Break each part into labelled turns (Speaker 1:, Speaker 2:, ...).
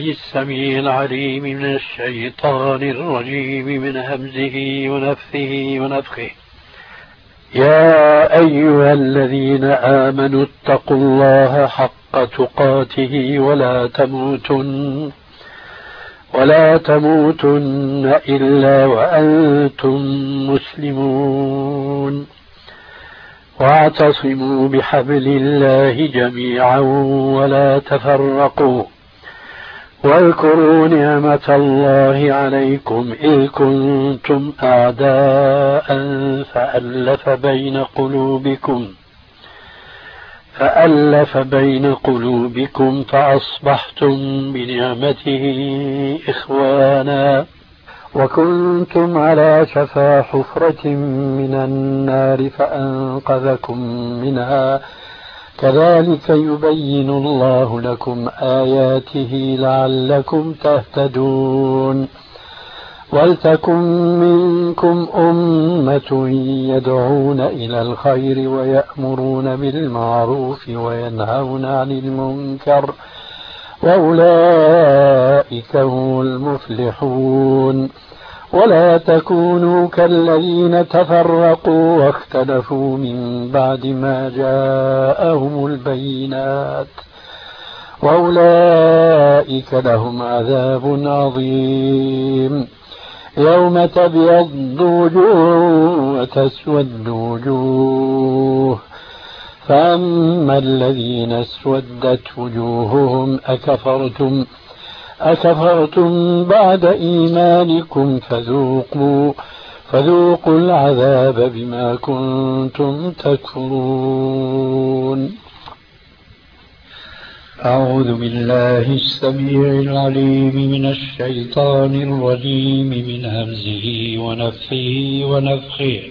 Speaker 1: السميع العليم من الشيطان الرجيم من همزه ونفثه ونفخه. يا أيها الذين آمنوا اتقوا الله حق تقاته ولا تموتن إلا وأنتم مسلمون. واعتصموا بحبل الله جميعا ولا تفرقوا. واذكروا نعمة الله عليكم إذ كنتم أعداء فألف بين قلوبكم فأصبحتم بنعمته إخوانا وكنتم على شفا حفرة من النار فأنقذكم منها. كذلك يبين الله لكم آياته لعلكم تهتدون. ولتكن منكم أمة يدعون إلى الخير ويأمرون بالمعروف وينهون عن المنكر وأولئك هم المفلحون. ولا تكونوا كالذين تفرقوا واختلفوا من بعد ما جاءهم البينات وأولئك لهم عذاب عظيم. يوم تبيض وجوه وتسود وجوه فأما الذين اسودت وجوههم أكفرتم بعد إيمانكم فذوقوا العذاب بما كنتم تكفرون. أعوذ بالله السميع العليم من الشيطان الرجيم من همزه ونفثه ونفخه.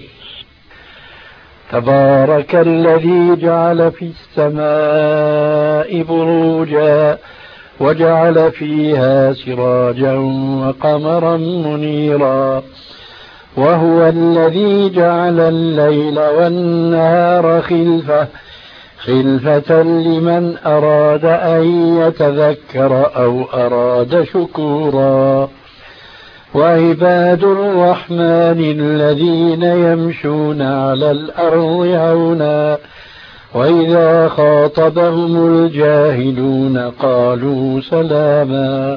Speaker 1: تبارك الذي جعل في السماء بروجا وجعل فيها سراجا وقمرا منيرا. وهو الذي جعل الليل والنهار خلفة لمن أراد أن يتذكر أو أراد شكورا. وعباد الرحمن الذين يمشون على الأرض هونا وإذا خاطبهم الجاهلون قالوا سلاما.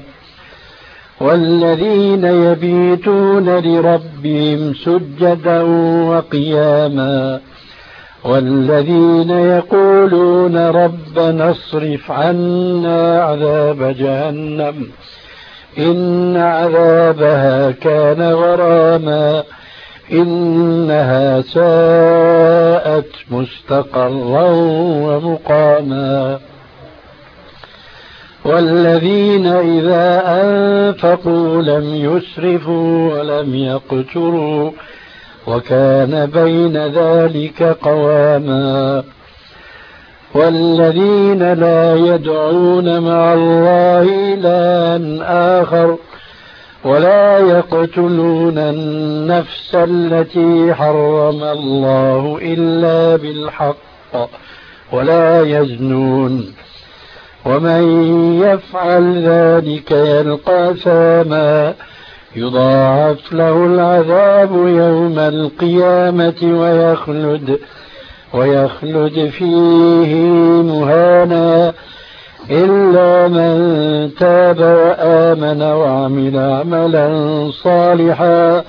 Speaker 1: والذين يبيتون لربهم سجدا وقياما. والذين يقولون ربنا اصرف عنا عذاب جهنم إن عذابها كان غراما إنها ساءت مستقرا ومقاما. والذين إذا أنفقوا لم يسرفوا ولم يقتروا وكان بين ذلك قواما. والذين لا يدعون مع الله إلها آخر ولا يقتلون النفس التي حرم الله إلا بالحق ولا يزنون ومن يفعل ذلك يلقى ثاما يضاعف له العذاب يوم القيامة ويخلد فيه مهانا إلا من تاب وآمن وعمل عملا صالحا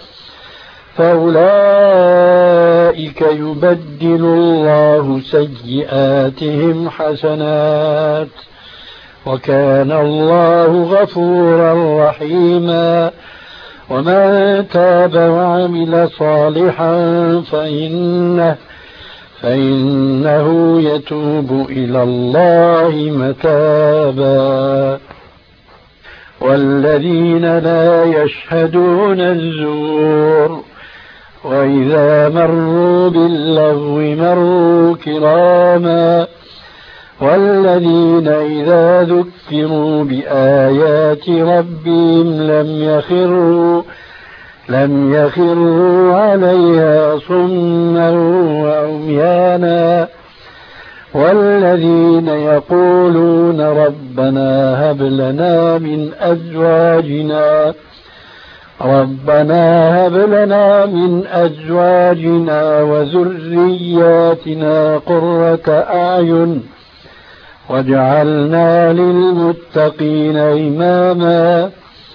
Speaker 1: فأولئك يبدل الله سيئاتهم حسنات وكان الله غفورا رحيما. ومن تاب وعمل صالحا فإنه يتوب إلى الله متابا. والذين لا يشهدون الزور وإذا مروا باللغو مروا كراما. والذين إذا ذكروا بآيات ربهم لم يخروا عليها صما وعميانا. والذين يقولون ربنا هب لنا من أزواجنا وذرياتنا قرة أعين واجعلنا للمتقين إماما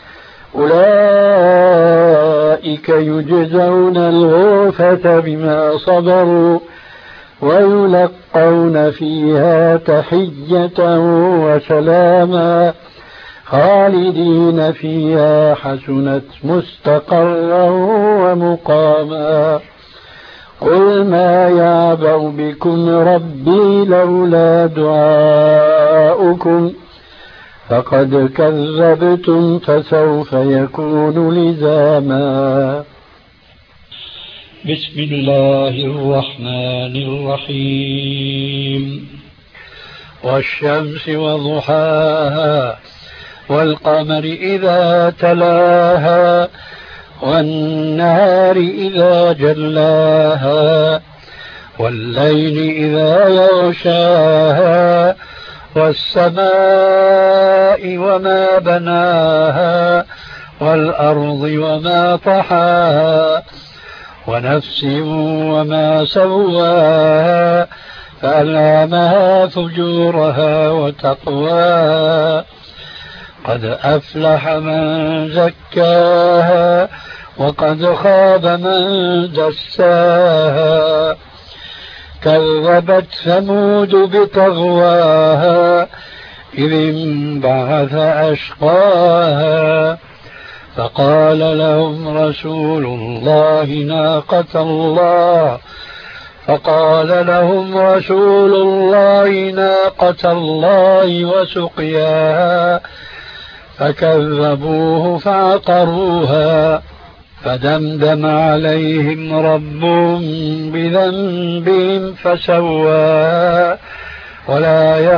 Speaker 1: أولئك يجزون الغرفة بما صبروا ويلقون فيها تحية وسلاما خالدين فيها حسنت مستقرا ومقاما قل ما يعبأ بكم ربي لولا دعاؤكم فقد كذبتم فسوف يكون لزاما. بسم الله الرحمن الرحيم. والشمس وضحاها والقمر إذا تلاها والنهار إذا جلاها والليل إذا يغشاها والسماء وما بناها والأرض وما طحاها ونفس وما سواها فألهمها فجورها وتقواها قد أفلح من زكاها وقد خاب من دساها كذبت ثمود بطغواها إذ انبعث أشقاها فقال لهم رسول الله ناقة الله وسقياها فكذبوه فعقروها فدمدم عليهم ربهم بذنبهم فسواها ولا